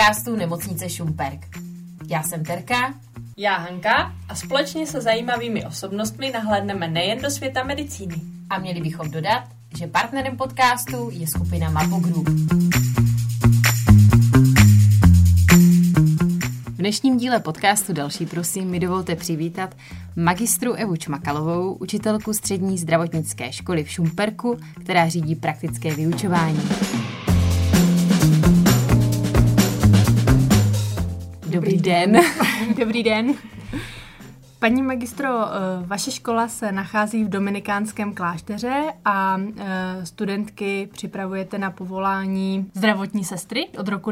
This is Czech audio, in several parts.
podcastu Nemocnice Šumperk. Já jsem Terka. Já Hanka a společně se zajímavými osobnostmi nahlédneme nejen do světa medicíny. A měli bychom dodat, že partnerem podcastu je skupina Mapo Group. V dnešním díle podcastu Další prosím mi dovolte přivítat magistru Evu Čmakalovou, učitelku střední zdravotnické školy v Šumperku, která řídí praktické vyučování. Dobrý den. Dobrý den. Paní magistro, vaše škola se nachází v dominikánském klášteře a studentky připravujete na povolání zdravotní sestry od roku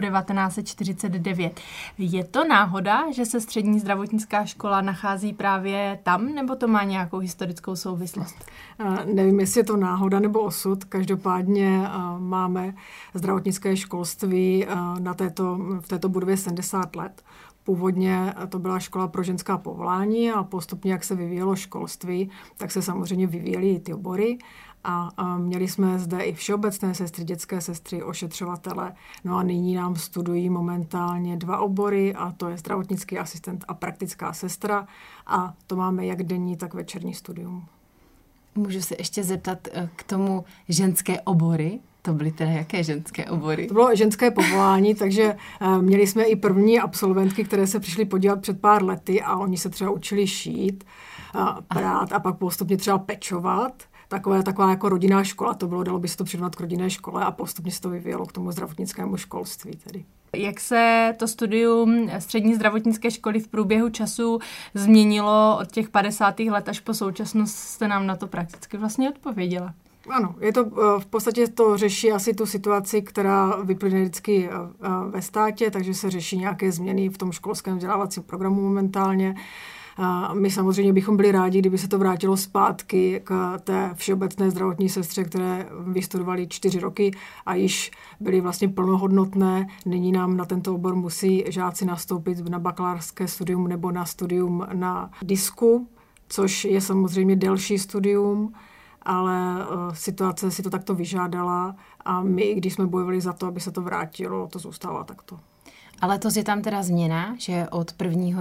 1949. Je to náhoda, že se střední zdravotnická škola nachází právě tam, nebo to má nějakou historickou souvislost? Nevím, jestli je to náhoda nebo osud. Každopádně máme zdravotnické školství v této budově 70 let. Původně to byla škola pro ženská povolání a postupně, jak se vyvíjelo školství, tak se samozřejmě vyvíjely i ty obory. A měli jsme zde i všeobecné sestry, dětské sestry, ošetřovatele. No a nyní nám studují momentálně 2 obory, a to je zdravotnický asistent a praktická sestra. A to máme jak denní, tak večerní studium. Můžu se ještě zeptat k tomu ženské obory? To byly teda jaké ženské obory? To bylo ženské povolání, takže měli jsme i první absolventky, které se přišly podívat před pár lety a oni se třeba učili šít, prát a pak postupně třeba pečovat. Taková jako rodinná škola to bylo, dalo by se to přirovnat k rodinné škole a postupně se to vyvíjelo k tomu zdravotnickému školství tedy. Jak se to studium střední zdravotnické školy v průběhu času změnilo od těch 50. let až po současnost, jste nám na to prakticky vlastně odpověděla? Ano, je to v podstatě to řeší asi tu situaci, která vyplyne vždycky ve státě, takže se řeší nějaké změny v tom školském vzdělávacím programu momentálně. My samozřejmě bychom byli rádi, kdyby se to vrátilo zpátky k té všeobecné zdravotní sestře, které vystudovali 4 roky a již byly vlastně plnohodnotné. Nyní nám na tento obor musí žáci nastoupit na bakalářské studium nebo na studium na disku, což je samozřejmě delší studium, ale situace si to takto vyžádala a my, když jsme bojovali za to, aby se to vrátilo, to zůstává takto. Ale to je tam teda změna, že od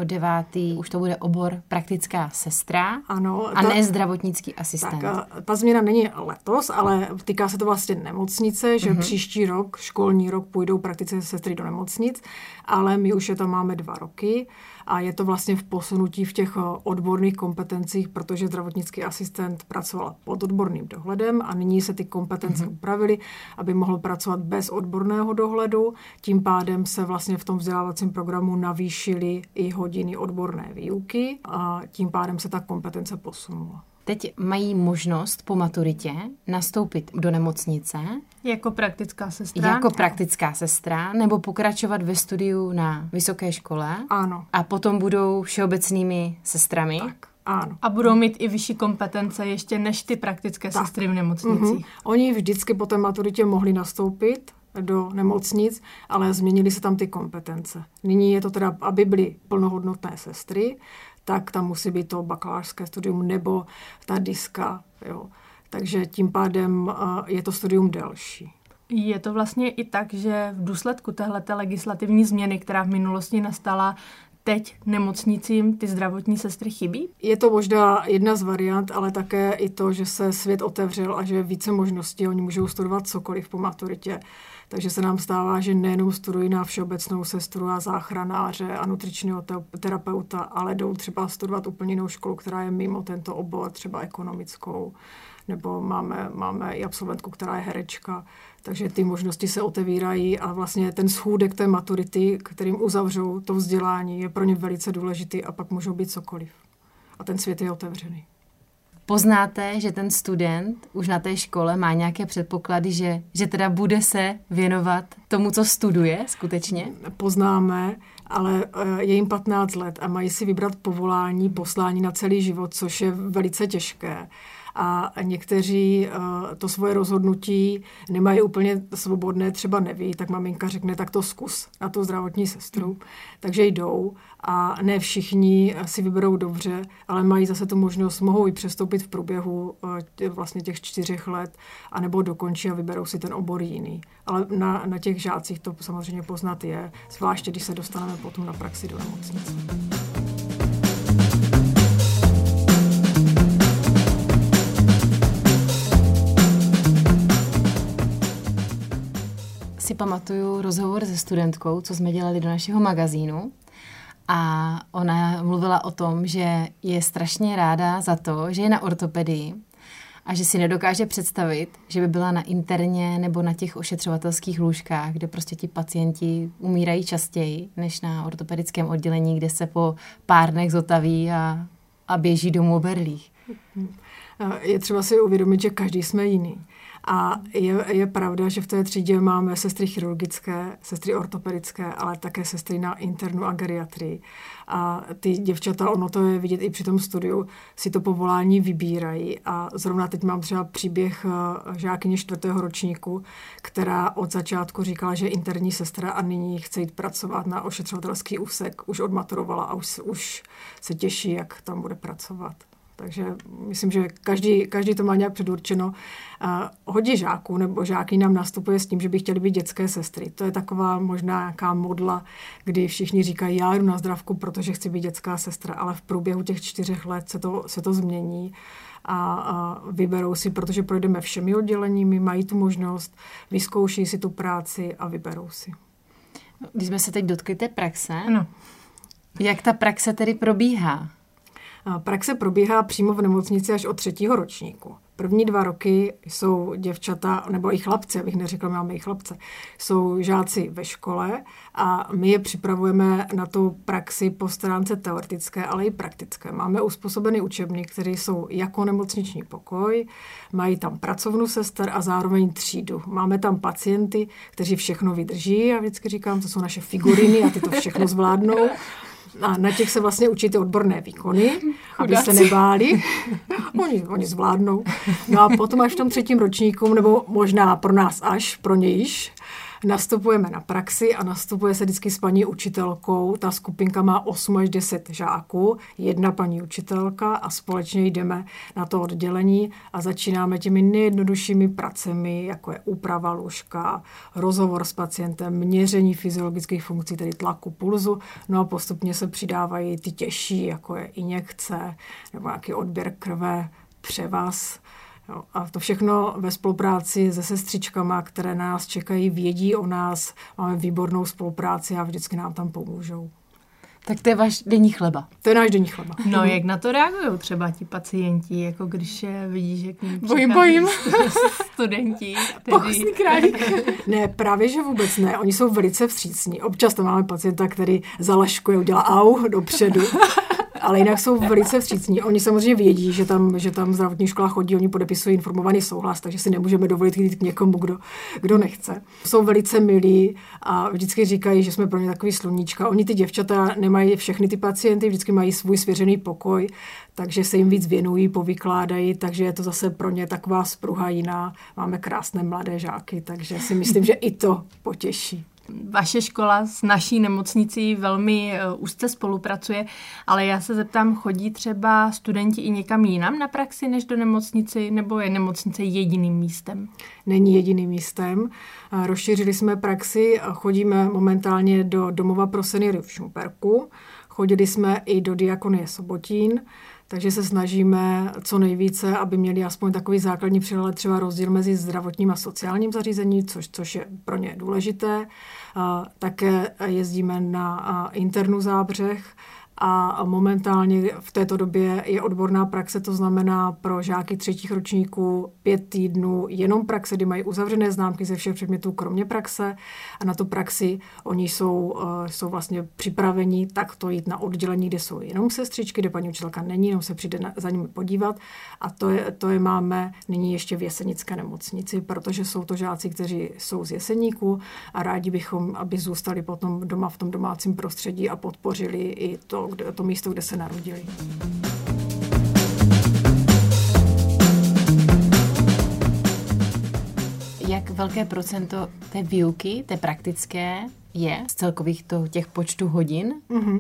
1.9. už to bude obor praktická sestra, ano, a ne zdravotnický asistent. Tak, ta změna není letos, ale týká se to vlastně nemocnice, že příští rok, školní rok, půjdou praktické sestry do nemocnic, ale my už je tam máme 2 roky a je to vlastně v posunutí v těch odborných kompetencích, protože zdravotnický asistent pracoval pod odborným dohledem a nyní se ty kompetence upravily, aby mohl pracovat bez odborného dohledu. Tím pádem se vlastně v tom vzdělávacím programu navýšily i hodiny odborné výuky a tím pádem se ta kompetence posunula. Teď mají možnost po maturitě nastoupit do nemocnice. Jako praktická sestra? Jako praktická sestra, nebo pokračovat ve studiu na vysoké škole. Ano. A potom budou všeobecnými sestrami. Tak. Ano. A budou mít i vyšší kompetence ještě než ty praktické sestry v nemocnicích. Oni vždycky po té maturitě mohli nastoupit do nemocnic, ale změnily se tam ty kompetence. Nyní je to teda, aby byly plnohodnotné sestry, tak tam musí být to bakalářské studium nebo ta diska. Jo. Takže tím pádem je to studium delší. Je to vlastně i tak, že v důsledku téhleté legislativní změny, která v minulosti nastala, teď nemocnicím ty zdravotní sestry chybí? Je to možná jedna z variant, ale také i to, že se svět otevřel a že je více možností. Oni můžou studovat cokoliv po maturitě. Takže se nám stává, že nejenom studují na všeobecnou sestru a záchranáře a nutričního terapeuta, ale jdou třeba studovat úplně jinou školu, která je mimo tento obor, třeba ekonomickou. Nebo máme i absolventku, která je herečka. Takže ty možnosti se otevírají a vlastně ten schůdek té maturity, kterým uzavřou to vzdělání, je pro ně velice důležitý a pak můžou být cokoliv. A ten svět je otevřený. Poznáte, že ten student už na té škole má nějaké předpoklady, že teda bude se věnovat tomu, co studuje skutečně? Poznáme, ale je jim 15 let a mají si vybrat povolání, poslání na celý život, což je velice těžké. a někteří to svoje rozhodnutí nemají úplně svobodné, třeba neví, tak maminka řekne, tak to zkus na tu zdravotní sestru. Takže jdou a ne všichni si vyberou dobře, ale mají zase tu možnost, mohou i přestoupit v průběhu vlastně těch 4 let, anebo dokončí a vyberou si ten obor jiný. Ale na těch žácích to samozřejmě poznat je, zvláště když se dostaneme potom na praxi do nemocnice. Si pamatuju rozhovor se studentkou, co jsme dělali do našeho magazínu, a ona mluvila o tom, že je strašně ráda za to, že je na ortopedii a že si nedokáže představit, že by byla na interně nebo na těch ošetřovatelských lůžkách, kde prostě ti pacienti umírají častěji než na ortopedickém oddělení, kde se po pár dnech zotaví a běží domů o berlích. Je třeba si uvědomit, že každý jsme jiný. A je pravda, že v té třídě máme sestry chirurgické, sestry ortopedické, ale také sestry na internu a geriatrii. A ty děvčata, ono to je vidět i při tom studiu, si to povolání vybírají. A zrovna teď mám třeba příběh žákyně 4. ročníku, která od začátku říkala, že je interní sestra a nyní chce jít pracovat na ošetřovatelský úsek. Už odmaturovala a už se těší, jak tam bude pracovat. Takže myslím, že každý to má nějak předurčeno. Hodně žáků nebo žáky nám nastupuje s tím, že by chtěli být dětské sestry. To je taková možná nějaká modla, kdy všichni říkají, já jdu na zdravku, protože chci být dětská sestra, ale v průběhu těch 4 let se to změní a vyberou si, protože projdeme všemi odděleními, mají tu možnost, vyzkouší si tu práci a vyberou si. Když jsme se teď dotkli té praxe, no. Jak ta praxe tedy probíhá? Praxe probíhá přímo v nemocnici až od 3. ročníku. První 2 roky jsou děvčata, nebo i chlapci, abych neřekla, máme i chlapce, jsou žáci ve škole a my je připravujeme na tu praxi po stránce teoretické, ale i praktické. Máme uspůsobený učebník, který jsou jako nemocniční pokoj, mají tam pracovnu sester a zároveň třídu. Máme tam pacienty, kteří všechno vydrží, já vždycky říkám, to jsou naše figuriny a ty to všechno zvládnou. A na těch se vlastně učí ty odborné výkony, aby se nebáli. Oni zvládnou. No a potom až v tom 3. ročníku, nebo možná pro nás až, pro ně již, nastupujeme na praxi a nastupuje se vždycky s paní učitelkou. Ta skupinka má 8 až 10 žáků, 1 paní učitelka a společně jdeme na to oddělení a začínáme těmi nejjednoduššími pracemi, jako je úprava lůžka, rozhovor s pacientem, měření fyziologických funkcí, tedy tlaku, pulzu. No a postupně se přidávají ty těžší, jako je injekce nebo nějaký odběr krve, převaz. A to všechno ve spolupráci se sestřičkama, které nás čekají, vědí o nás, máme výbornou spolupráci a vždycky nám tam pomůžou. Tak to je váš denní chleba. To je náš denní chleba. No, jak na to reagují třeba ti pacienti, jako když vidí, že k ním bojím. studenti. Pokusný králík. Ne, právě že vůbec ne. Oni jsou velice vstřícní. Občas tam máme pacienta, který zalaškuje, udělá au dopředu. Ale jinak jsou velice vstřícní. Oni samozřejmě vědí, že tam zdravotní škola chodí, oni podepisují informovaný souhlas, takže si nemůžeme dovolit jít k někomu, kdo nechce. Jsou velice milí a vždycky říkají, že jsme pro ně takový sluníčka. Oni ty děvčata nemají všechny ty pacienty, vždycky mají svůj svěřený pokoj, takže se jim víc věnují, povykládají, takže je to zase pro ně taková spruha jiná. Máme krásné mladé žáky, takže si myslím, že i to potěší. Vaše škola s naší nemocnicí velmi úzce spolupracuje, ale já se zeptám, chodí třeba studenti i někam jinam na praxi než do nemocnici, nebo je nemocnice jediným místem? Není jediným místem. Rozšířili jsme praxi a chodíme momentálně do domova pro seniory v Šumperku. Chodili jsme i do Diakonie Sobotín, takže se snažíme co nejvíce, aby měli aspoň takový základní přehled, třeba rozdíl mezi zdravotním a sociálním zařízením, což je pro ně důležité. Také jezdíme na internu Zábřeh a momentálně v této době je odborná praxe, to znamená pro žáky 3. ročníků 5 týdnů jenom praxe, kdy mají uzavřené známky ze všech předmětů, kromě praxe. A na tu praxi oni jsou vlastně připraveni takto jít na oddělení, kde jsou jenom sestřičky, kde paní učitelka není, jenom se přijde za nimi podívat. A to je máme nyní ještě v Jesenické nemocnici, protože jsou to žáci, kteří jsou z Jeseníku a rádi bychom, aby zůstali potom doma v tom domácím prostředí a podpořili i to místo, kde se narodili. velké procento té výuky, té praktické, je z celkových těch počtu hodin?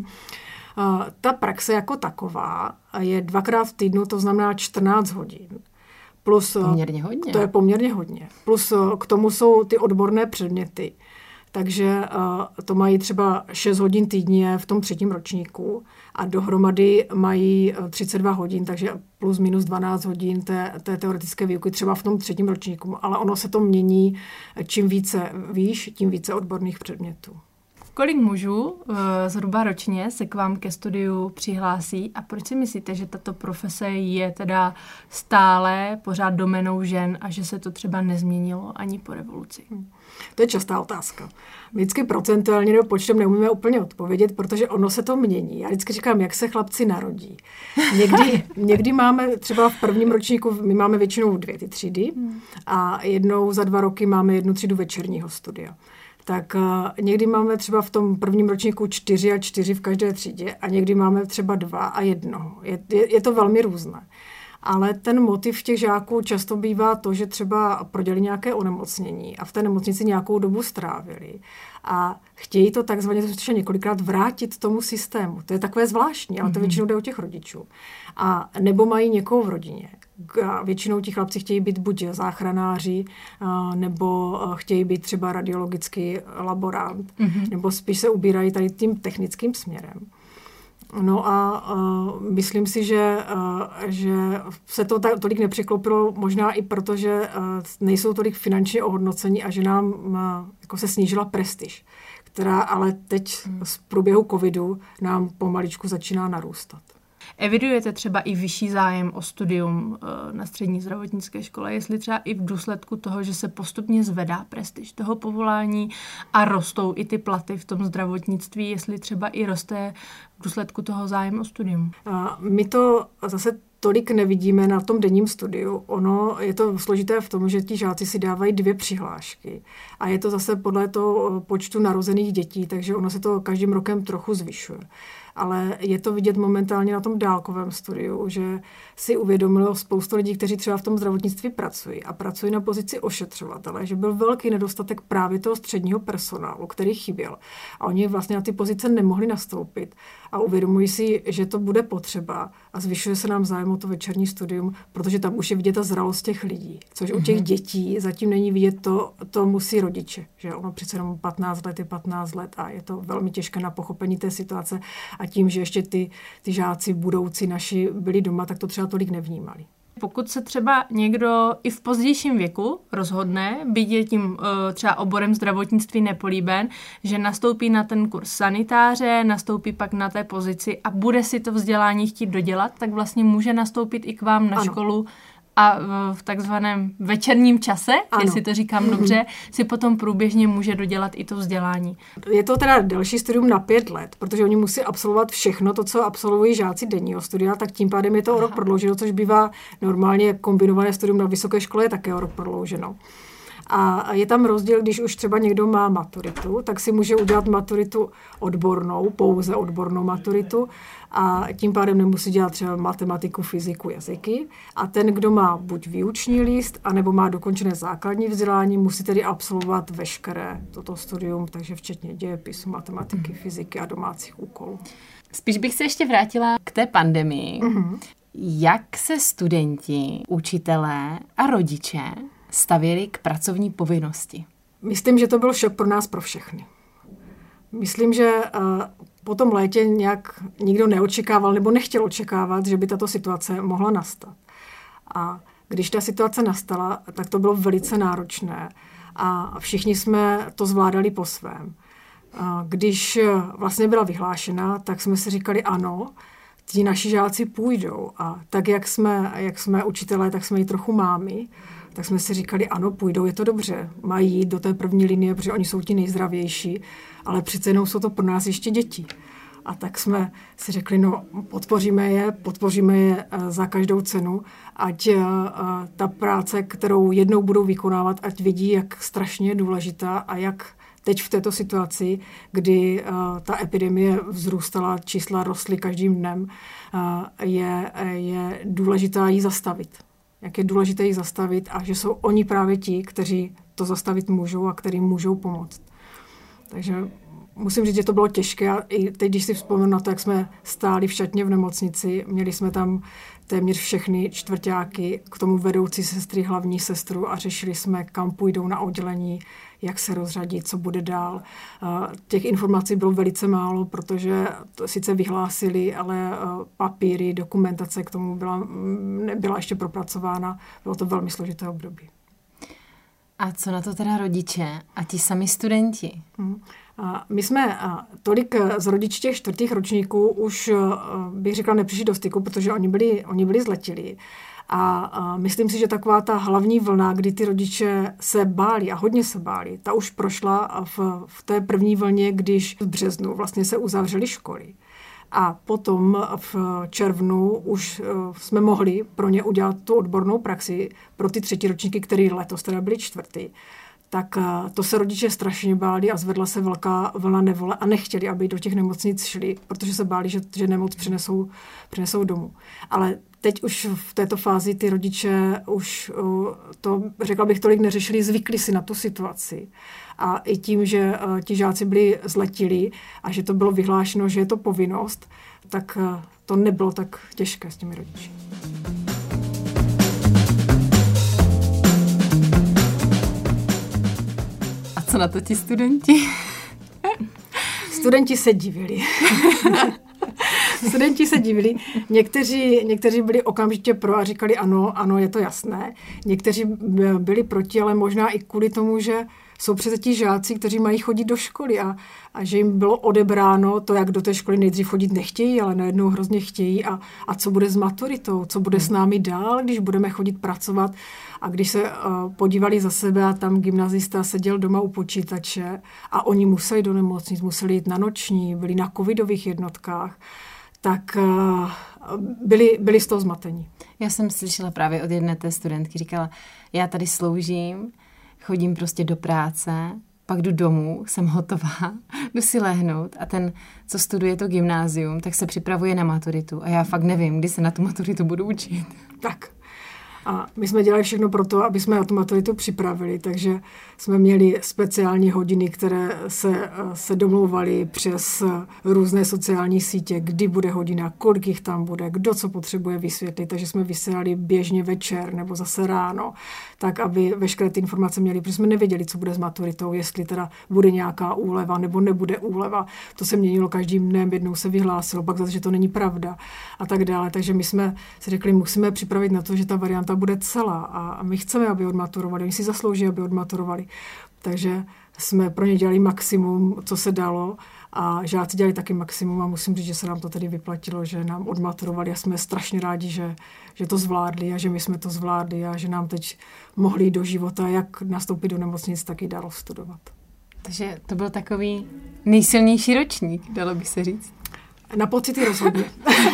Ta praxe jako taková je 2x v týdnu, to znamená 14 hodin. Plus, poměrně hodně. To je poměrně hodně. Plus k tomu jsou ty odborné předměty. Takže to mají třeba 6 hodin týdně v tom 3. ročníku a dohromady mají 32 hodin, takže plus minus 12 hodin té teoretické výuky třeba v tom 3. ročníku. Ale ono se to mění, čím více výš, tím více odborných předmětů. Kolik mužů zhruba ročně se k vám ke studiu přihlásí a proč si myslíte, že tato profese je teda stále pořád doménou žen a že se to třeba nezměnilo ani po revoluci? To je častá otázka. Vždycky procentuálně nebo počtem neumíme úplně odpovědět, protože ono se to mění. Já vždycky říkám, jak se chlapci narodí. Někdy máme třeba v 1. ročníku, my máme většinou 2 ty třídy a jednou za 2 roky máme 1 třídu večerního studia. Tak někdy máme třeba v tom 1. ročníku 4 a 4 v každé třídě a někdy máme třeba 2 a 1. Je to velmi různé. Ale ten motiv těch žáků často bývá to, že třeba prodělali nějaké onemocnění a v té nemocnici nějakou dobu strávili a chtějí to takzvaně několikrát vrátit tomu systému. To je takové zvláštní, ale to většinou jde o těch rodičů. A nebo mají někoho v rodině. A většinou ti chlapci chtějí být buď záchranáři, nebo chtějí být třeba radiologický laborant, nebo spíš se ubírají tady tím technickým směrem. No a myslím si, že se to tolik nepřeklopilo, možná i proto, že nejsou tolik finančně ohodnocení a že nám jako se snížila prestiž, která ale teď z průběhu covidu nám pomaličku začíná narůstat. Evidujete třeba i vyšší zájem o studium na střední zdravotnické škole, jestli třeba i v důsledku toho, že se postupně zvedá prestiž toho povolání a rostou i ty platy v tom zdravotnictví, jestli třeba i roste v důsledku toho zájem o studium? My to zase tolik nevidíme na tom denním studiu. Ono je to složité v tom, že ti žáci si dávají 2 přihlášky a je to zase podle toho počtu narozených dětí, takže ono se to každým rokem trochu zvyšuje. Ale je to vidět momentálně na tom dálkovém studiu, že si uvědomilo spoustu lidí, kteří třeba v tom zdravotnictví pracují a pracují na pozici ošetřovatele, že byl velký nedostatek právě toho středního personálu, který chyběl. A oni vlastně na ty pozice nemohli nastoupit a uvědomují si, že to bude potřeba a zvyšuje se nám zájem o to večerní studium, protože tam už je vidět ta zralost těch lidí, což u těch dětí zatím není vidět, to musí rodiče, že ono přece jenom 15 let je 15 let a je to velmi těžké na pochopení té situace a tím, že ještě ty žáci budoucí naši byli doma, tak to třeba tolik nevnímali. Pokud se třeba někdo i v pozdějším věku rozhodne, byť je tím třeba oborem zdravotnictví nepolíben, že nastoupí na ten kurz sanitáře, nastoupí pak na té pozici a bude si to vzdělání chtít dodělat, tak vlastně může nastoupit i k vám na školu a v takzvaném večerním čase, jestli to říkám dobře, si potom průběžně může dodělat i to vzdělání. Je to teda delší studium na 5 let, protože oni musí absolvovat všechno to, co absolvují žáci denního studia, tak tím pádem je to o rok prodlouženo, což bývá normálně kombinované studium na vysoké škole je také o rok prodlouženo. A je tam rozdíl, když už třeba někdo má maturitu, tak si může udělat maturitu odbornou, pouze odbornou maturitu a tím pádem nemusí dělat třeba matematiku, fyziku, jazyky. A ten, kdo má buď výuční list, anebo má dokončené základní vzdělání, musí tedy absolvovat veškeré toto studium, takže včetně dějepisu, matematiky, fyziky a domácích úkolů. Spíš bych se ještě vrátila k té pandemii. Jak se studenti, učitelé a rodiče stavěli k pracovní povinnosti? Myslím, že to byl šok pro nás, pro všechny. Myslím, že po tom létě nějak nikdo neočekával nebo nechtěl očekávat, že by tato situace mohla nastat. A když ta situace nastala, tak to bylo velice náročné a všichni jsme to zvládali po svém. Když vlastně byla vyhlášena, tak jsme si říkali ano, ti naši žáci půjdou a tak, jak jsme učitelé, tak jsme i trochu mámy, tak jsme si říkali, ano, půjdou, je to dobře, mají jít do té první linie, protože oni jsou ti nejzdravější, ale přece jenom jsou to pro nás ještě děti. A tak jsme si řekli, no, podpoříme je za každou cenu, ať ta práce, kterou jednou budou vykonávat, ať vidí, jak strašně je důležitá a jak teď v této situaci, kdy ta epidemie vzrůstala, čísla rostly každým dnem, je důležitá ji zastavit. Jak je důležité ji zastavit a že jsou oni právě ti, kteří to zastavit můžou a kterým můžou pomoct. Takže musím říct, že to bylo těžké. A i teď, když si vzpomenu na to, jak jsme stáli v šatně v nemocnici, měli jsme tam téměř všechny čtvrťáky, k tomu vedoucí sestry, hlavní sestru a řešili jsme, kam půjdou na oddělení, jak se rozřadit, co bude dál. Těch informací bylo velice málo, protože to sice vyhlásili, ale papíry, dokumentace k tomu nebyla ještě propracována. Bylo to velmi složité období. A co na to teda rodiče a ti sami studenti? My jsme tolik z rodičů těch 4. ročníků už, bych řekla, nepřišli do styku, protože oni byli zletilí. A myslím si, že taková ta hlavní vlna, kdy ty rodiče se báli a hodně se báli, ta už prošla v té první vlně, když v březnu vlastně se uzavřely školy. A potom v červnu už jsme mohli pro ně udělat tu odbornou praxi pro ty 3. ročníky, které letos teda byly 4. Tak to se rodiče strašně báli a zvedla se velká vlna nevole a nechtěli, aby do těch nemocnic šli, protože se báli, že nemoc přinesou domů. Ale teď už v této fázi ty rodiče už to, řekla bych, tolik neřešili, zvykli si na tu situaci. A i tím, že ti žáci byli zletilí a že to bylo vyhlášeno, že je to povinnost, tak to nebylo tak těžké s těmi rodiči. A co na to ti studenti? Studenti se divili. Studenti se divili. Někteří byli okamžitě pro a říkali ano, je to jasné. Někteří byli proti, ale možná i kvůli tomu, že jsou přece ti žáci, kteří mají chodit do školy a že jim bylo odebráno to, jak do té školy nejdřív chodit nechtějí, ale najednou hrozně chtějí a co bude s maturitou, co bude s námi dál, když budeme chodit pracovat. A když se podívali za sebe a tam gymnazista seděl doma u počítače a oni museli do nemocnic, museli jít na noční, byli na covidových jednotkách, tak byli z toho zmatení. Já jsem slyšela právě od jedné té studentky, říkala, já tady sloužím, chodím prostě do práce, pak jdu domů, jsem hotová, jdu si lehnout a ten, co studuje to gymnázium, tak se připravuje na maturitu a já fakt nevím, kdy se na tu maturitu budu učit. Tak. A my jsme dělali všechno pro to, aby jsme na tu maturitu připravili, takže jsme měli speciální hodiny, které se domlouvaly přes různé sociální sítě, kdy bude hodina, kolik jich tam bude, kdo co potřebuje vysvětlit, takže jsme vysílali běžně večer nebo zase ráno, tak aby veškeré ty informace měli, protože jsme nevěděli, co bude s maturitou, jestli teda bude nějaká úleva nebo nebude úleva. To se měnilo každým dnem, jednou se vyhlásilo, pak zase, že to není pravda a tak dále. Takže my jsme si řekli, musíme připravit na to, že ta varianta bude celá a my chceme, aby odmaturovali, oni si zaslouží, aby odmaturovali. Takže jsme pro ně dělali maximum, co se dalo a žáci dělali taky maximum a musím říct, že se nám to tedy vyplatilo, že nám odmaturovali a jsme strašně rádi, že to zvládli a že my jsme to zvládli a že nám teď mohli jít do života, jak nastoupit do nemocnic, tak i dál studovat. Takže to byl takový nejsilnější ročník, dalo by se říct. Na pocity rozhodně.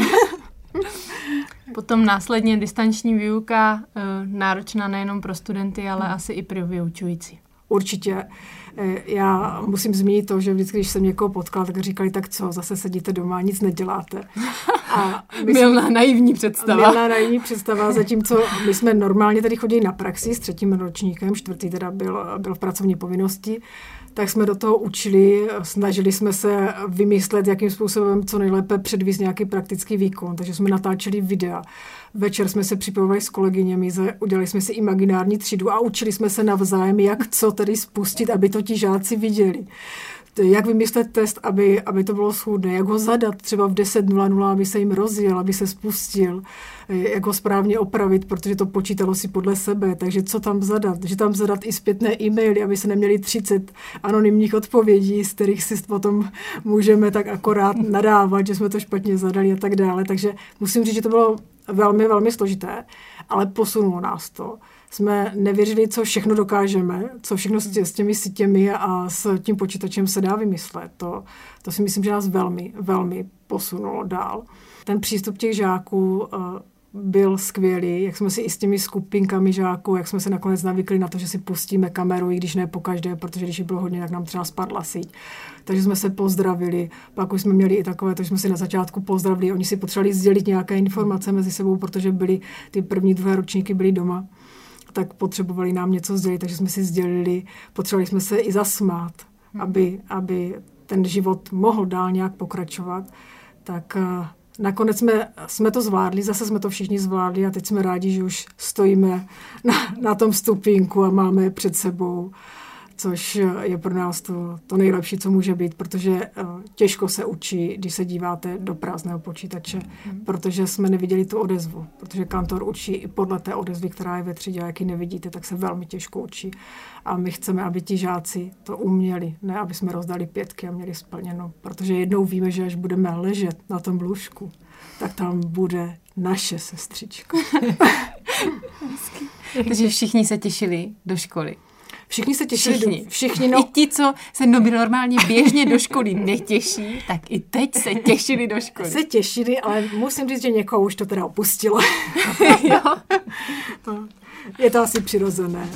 Potom následně distanční výuka, náročná nejenom pro studenty, ale asi i pro vyučující. Určitě. Já musím zmínit to, že vždycky, když jsem někoho potkala, tak říkali, tak co, zase sedíte doma, nic neděláte. Milná naivní představa. Zatímco my jsme normálně tady chodili na praxi s 3. ročníkem, 4. teda byl v pracovní povinnosti, tak jsme do toho učili, snažili jsme se vymyslet, jakým způsobem co nejlépe předvíst nějaký praktický výkon, takže jsme natáčeli videa. Večer jsme se připojovali s kolegyněmi, udělali jsme si imaginární třídu a učili jsme se navzájem, jak co tedy spustit, aby to ti žáci viděli. Jak vymyslet test, aby to bylo schůdné, jak ho zadat třeba v 10:00, aby se jim rozjel, aby se spustil, jak ho správně opravit, protože to počítalo si podle sebe, takže co tam zadat, že tam zadat i zpětné e-maily, aby se neměli 30 anonymních odpovědí, z kterých si potom můžeme tak akorát nadávat, že jsme to špatně zadali a tak dále, takže musím říct, že to bylo velmi, velmi složité, ale posunulo nás to. Jsme nevěřili, co všechno dokážeme, co všechno s těmi sítěmi a s tím počítačem se dá vymyslet. To si myslím, že nás velmi, velmi posunulo dál. Ten přístup těch žáků byl skvělý, jak jsme si i s těmi skupinkami žáků, jak jsme se nakonec navykli na to, že si pustíme kameru, i když ne pokaždé, protože když jich bylo hodně, tak nám třeba spadla síť. Takže jsme se pozdravili, pak už jsme měli i takové, takže jsme si na začátku pozdravili, oni si potřebovali sdělit nějaké informace mezi sebou, protože byli ty první, druhé ročníky byli doma. tak potřebovali nám něco sdělit, takže jsme si sdělili, potřebovali jsme se i zasmát, aby ten život mohl dál nějak pokračovat. Tak nakonec jsme to zvládli, zase jsme to všichni zvládli a teď jsme rádi, že už stojíme na tom stupínku a máme před sebou, což je pro nás to nejlepší, co může být, protože těžko se učí, když se díváte do prázdného počítače, protože jsme neviděli tu odezvu, protože kantor učí i podle té odezvy, která je ve třídě, jak ji nevidíte, tak se velmi těžko učí. A my chceme, aby ti žáci to uměli, ne aby jsme rozdali 5 a měli splněno, protože jednou víme, že až budeme ležet na tom lůžku, tak tam bude naše sestřička. Takže všichni se těšili do školy. Všichni se těšili. Všichni, no. I ti, co se normálně běžně do školy netěší, tak i teď se těšili do školy. Se těšili, ale musím říct, že někoho už to teda opustilo. Jo. Je to asi přirozené.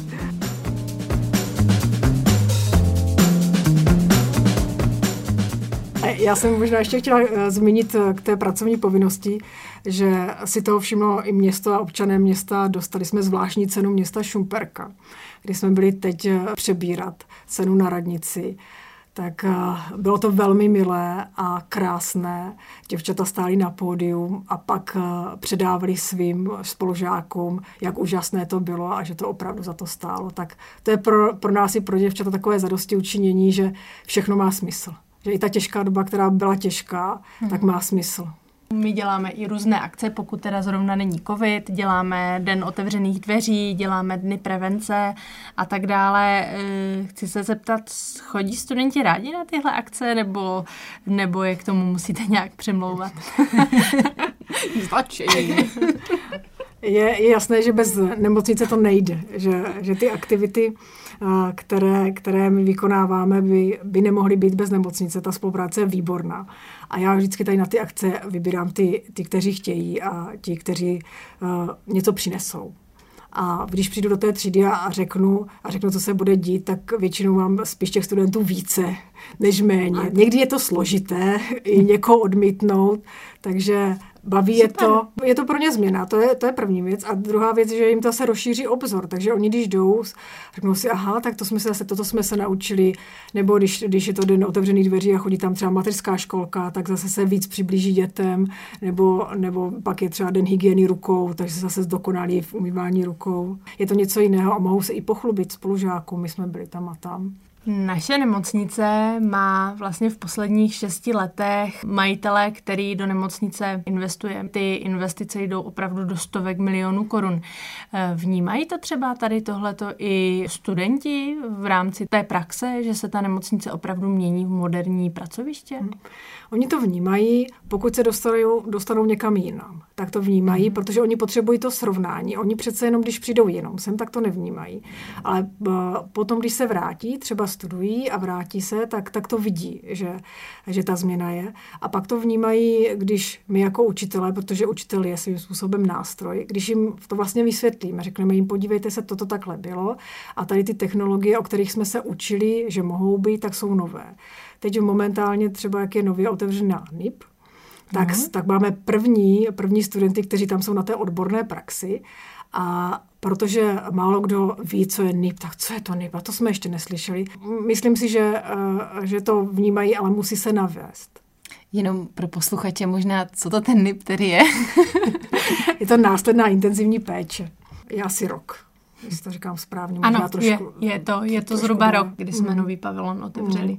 Já jsem možná ještě chtěla zmínit k té pracovní povinnosti, že si toho všimlo i město a občané města. Dostali jsme zvláštní cenu města Šumperka, kdy jsme byli teď přebírat cenu na radnici. Tak bylo to velmi milé a krásné. Děvčata stály na pódium a pak předávali svým spolužákům, jak úžasné to bylo a že to opravdu za to stálo. Tak to je pro nás i pro děvčata takové zadostiučinění, že všechno má smysl. Že i ta těžká doba, která byla těžká, tak má smysl. My děláme i různé akce, pokud teda zrovna není covid, děláme den otevřených dveří, děláme dny prevence a tak dále. Chci se zeptat, chodí studenti rádi na tyhle akce, nebo je k tomu musíte nějak přemlouvat? Zlačení. Je jasné, že bez nemocnice to nejde, že ty aktivity, které my vykonáváme, by nemohly být bez nemocnice. Ta spolupráce je výborná. A já vždycky tady na ty akce vybírám ty kteří chtějí a ti, kteří něco přinesou. A když přijdu do té třídy a řeknu, co se bude dít, tak většinou mám spíš těch studentů více než méně. Někdy je to složité i někoho odmítnout, takže baví je to pro ně změna, to je první věc. A druhá věc, že jim to se rozšíří obzor, takže oni když jdou, řeknou si, aha, tak toto jsme se naučili, nebo když je to den otevřených dveří a chodí tam třeba mateřská školka, tak zase se víc přiblíží dětem, nebo pak je třeba den hygieny rukou, takže se zase zdokonalí v umývání rukou. Je to něco jiného a mohou se i pochlubit spolužákům, my jsme byli tam a tam. Naše nemocnice má vlastně v posledních 6 letech majitele, který do nemocnice investuje. Ty investice jdou opravdu do stovek milionů korun. Vnímají to třeba tady tohleto i studenti v rámci té praxe, že se ta nemocnice opravdu mění v moderní pracoviště? Oni to vnímají, pokud se dostanou někam jinam. Tak to vnímají, protože oni potřebují to srovnání. Oni přece jenom, když přijdou jenom sem, tak to nevnímají. Ale potom, když se vrátí, třeba studují a vrátí se, tak to vidí, že ta změna je. A pak to vnímají, když my jako učitelé, protože učitel je svým způsobem nástroj, když jim to vlastně vysvětlíme, řekneme jim, podívejte se, toto takhle bylo a tady ty technologie, o kterých jsme se učili, že mohou být, tak jsou nové. Teď momentálně třeba, jak je nově otevřená NIP, tak máme první studenty, kteří tam jsou na té odborné praxi. A protože málo kdo ví, co je NIP, tak co je to NIP? A to jsme ještě neslyšeli. Myslím si, že to vnímají, ale musí se navést. Jenom pro posluchače možná, co to ten NIP tedy je? Je to následná intenzivní péče. Je asi rok, jestli to říkám správně. Ano, je to zhruba rok, kdy jsme nový pavilon otevřeli.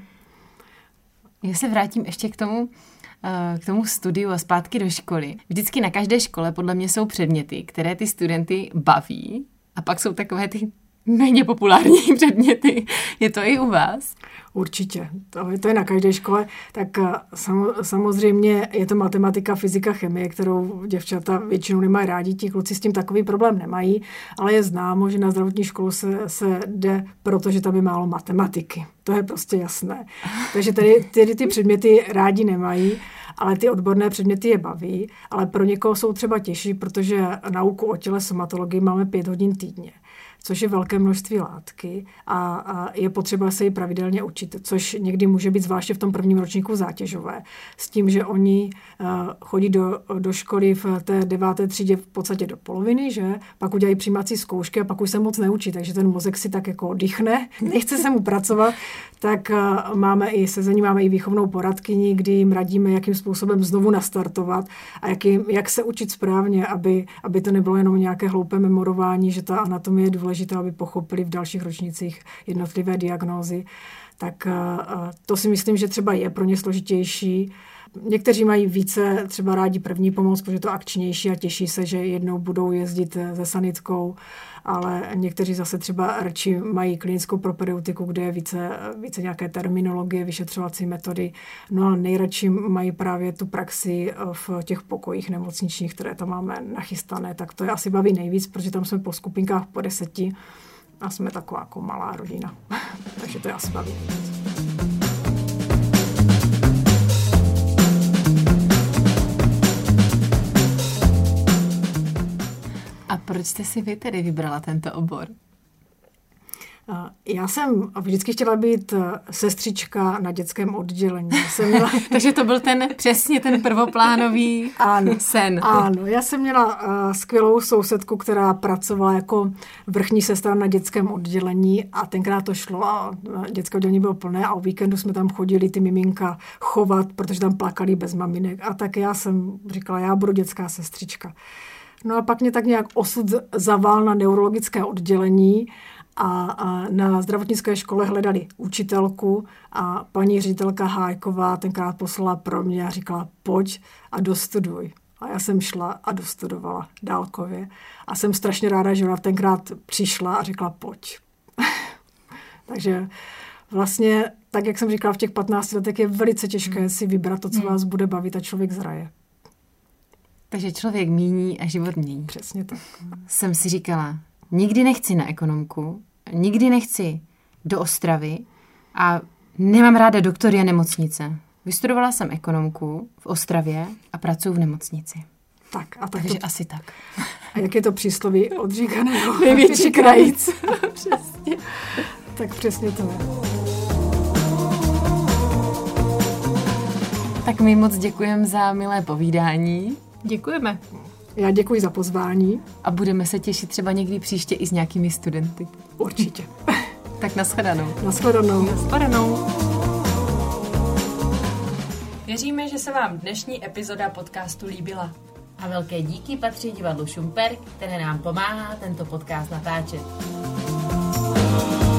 Já se vrátím ještě k tomu studiu a zpátky do školy. Vždycky na každé škole podle mě jsou předměty, které ty studenty baví a pak jsou takové ty méně populární předměty. Je to i u vás? Určitě. To je na každé škole. Tak samozřejmě je to matematika, fyzika, chemie, kterou děvčata většinou nemají rádi. Ti kluci s tím takový problém nemají, ale je známo, že na zdravotní školu se jde, protože tam je málo matematiky. To je prostě jasné. Takže tedy ty předměty rádi nemají, ale ty odborné předměty je baví, ale pro někoho jsou třeba těžší, protože nauku o těle somatologii máme 5 hodin týdně. což je velké množství látky a je potřeba se ji pravidelně učit, což někdy může být zvláště v tom prvním ročníku zátěžové. S tím, že oni chodí do školy v té 9. třídě v podstatě do poloviny, že pak udělají přijímací zkoušky a pak už se moc neučí, takže ten mozek si tak jako oddychne, nechce se mu pracovat, tak máme i sezení, máme i výchovnou poradkyni, kdy jim radíme, jakým způsobem znovu nastartovat a jak se učit správně, aby to nebylo jenom nějaké hloupé memorování, že ta anatomie je důležitá, aby pochopili v dalších ročnících jednotlivé diagnózy. Tak to si myslím, že třeba je pro ně složitější. Někteří mají více třeba rádi první pomoc, protože je to akčnější a těší se, že jednou budou jezdit se sanitkou, ale někteří zase třeba radši mají klinickou propedeutiku, kde je více nějaké terminologie, vyšetřovací metody. No a nejradši mají právě tu praxi v těch pokojích nemocničních, které tam máme nachystané, tak to je asi baví nejvíc, protože tam jsme po skupinkách po 10 a jsme taková jako malá rodina. Takže to je asi baví nejvíc. A proč jste si vy tedy vybrala tento obor? Já jsem vždycky chtěla být sestřička na dětském oddělení. Takže to byl přesně ten prvoplánový sen. Ano, já jsem měla skvělou sousedku, která pracovala jako vrchní sestra na dětském oddělení a tenkrát to šlo a dětské oddělení bylo plné a o víkendu jsme tam chodili ty miminka chovat, protože tam plakali bez maminek. A tak já jsem říkala, já budu dětská sestřička. No a pak mě tak nějak osud zavál na neurologické oddělení a na zdravotnické škole hledali učitelku a paní ředitelka Hájková tenkrát poslala pro mě a říkala, pojď a dostuduj. A já jsem šla a dostudovala dálkově. A jsem strašně ráda, že ona tenkrát přišla a řekla, pojď. Takže vlastně, tak jak jsem říkala, v těch 15 letech je velice těžké si vybrat to, co vás bude bavit a člověk zraje. Takže člověk míní a život mění. Přesně tak. Jsem si říkala, nikdy nechci na ekonomku, nikdy nechci do Ostravy a nemám ráda doktory a nemocnice. Vystudovala jsem ekonomku v Ostravě a pracuji v nemocnici. Takže asi tak. A jak je to přísloví odříkaného? Největší krajíc. Přesně. Tak přesně to je. Tak my moc děkujeme za milé povídání. Děkujeme. Já děkuji za pozvání. A budeme se těšit třeba někdy příště i s nějakými studenty. Určitě. Tak nashledanou. Nashledanou. Věříme, že se vám dnešní epizoda podcastu líbila. A velké díky patří divadlu Šumperk, které nám pomáhá tento podcast natáčet.